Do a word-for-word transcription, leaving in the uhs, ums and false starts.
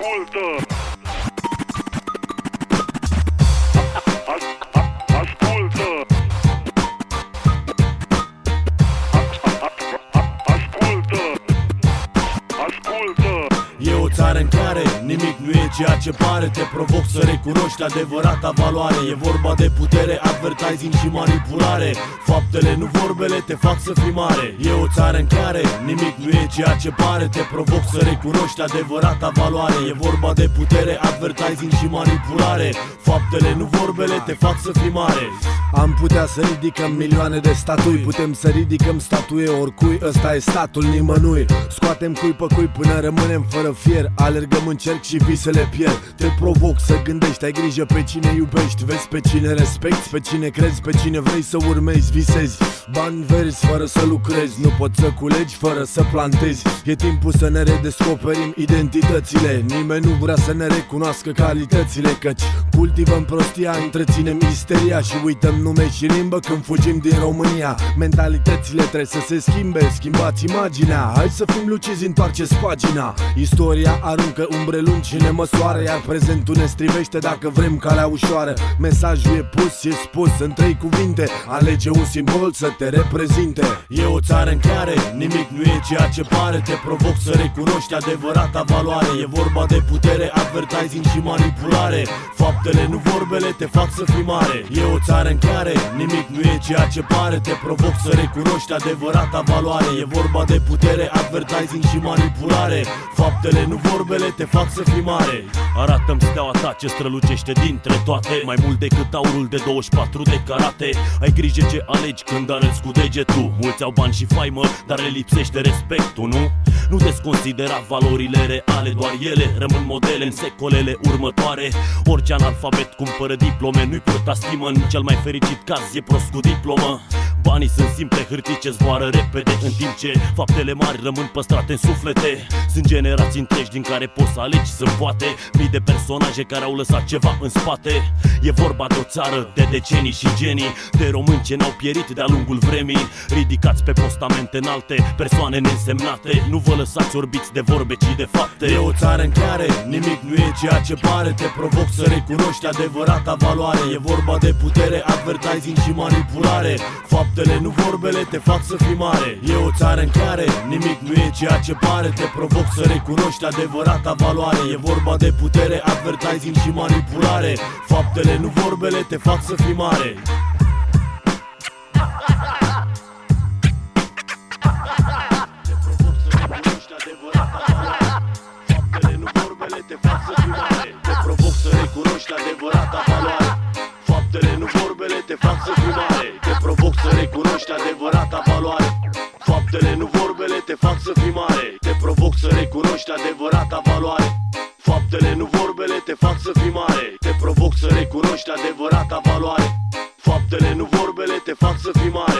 Ascultă! Ascultă! Ascultă! Ascultă! E o țară în care nimic nu e ceea ce pare. Te provoc să recunoști adevărata valoare. E vorba de putere, advertising și manipulare. Faptele, nu vorbele, te fac să fii mare. E o țară în care nimic nu e ceea ce pare. Te provoc să recunoști adevărata valoare. E vorba de putere, advertising și manipulare. Faptele, nu vorbele, te fac să fii mare. Am putea să ridicăm milioane de statui, putem să ridicăm statuie oricui, ăsta e statul nimănui. Scoatem cui pe cui până rămânem fără fier, alergăm în cerc și visele pierd. Te provoc să gândești, ai grijă pe cine iubești, vezi pe cine respecti, pe cine crezi, pe cine vrei să urmezi, visezi. Bani verzi fără să lucrezi, nu poți să culegi fără să plantezi. E timpul să ne redescoperim identitățile, nimeni nu vrea să ne recunoască calitățile, căci cultivăm prostia, întreținem isteria și uităm nume și limbă când fugim din România. Mentalitățile trebuie să se schimbe, schimbați imaginea, hai să fim lucizi, întoarceți pagina. Istoria aruncă umbre lungi și ne măsoară, iar prezentul ne strivește dacă vrem calea ușoară. Mesajul e pus, e spus în trei cuvinte, alege un simbol să te reprezinte. E o țară în care nimic nu e ceea ce pare. Te provoc să recunoști adevărata valoare. E vorba de putere, advertising și manipulare. Faptele, nu vorbele, te fac să fii mare. E o țară în care nimic nu e ceea ce pare. Te provoc să recunoști adevărata valoare. E vorba de putere, advertising și manipulare. Faptele, nu vorbele, te fac să fii mare. Arată-mi steaua ta ce strălucește dintre toate, mai mult decât aurul de douăzeci și patru de carate. Ai grijă ce alegi când arăți cu degetul. Mulți au bani și faimă, dar le lipsește respectul, nu? Nu desconsidera valorile reale, doar ele rămân modele în secolele următoare. Orice analfabet cumpără diplome, nu-i purta stimă, în cel mai fericit caz e prost cu diplomă. Banii sunt simple hârtii ce zboară repede, în timp ce faptele mari rămân păstrate în suflete. Sunt generații întregi din care poți să alegi, sunt poate mii de personaje care au lăsat ceva în spate. E vorba de o țară de decenii și genii, de români ce n-au pierit de-a lungul vremii, ridicați pe postamente înalte, persoane neînsemnate. Nu vă lăsați orbiți de vorbe, ci de fapte. E o țară în care nimic nu e ceea ce pare. Te provoc să recunoști adevărata valoare. E vorba de putere, advertising și manipulare. Faptele, nu vorbele, te fac să fii mare. E o țară în care nimic nu e ceea ce pare. Te provoc să recunoști adevărata valoare. E vorba de putere, advertising și manipulare. Faptele, nu vorbele, te fac să fii mare. Te provoc să recunoști adevărata valoare. Faptele, nu vorbele, te fac să fii mare. Te provoc să recunoști adevărata valoare. Faptele, nu vorbele, te fac să fii mare. Te provoc să recunoști adevărata valoare. Faptele, nu vorbele, te fac să fii mare. Te provoc să recunoști adevărata valoare. Faptele, nu vorbele, te fac să fii mare.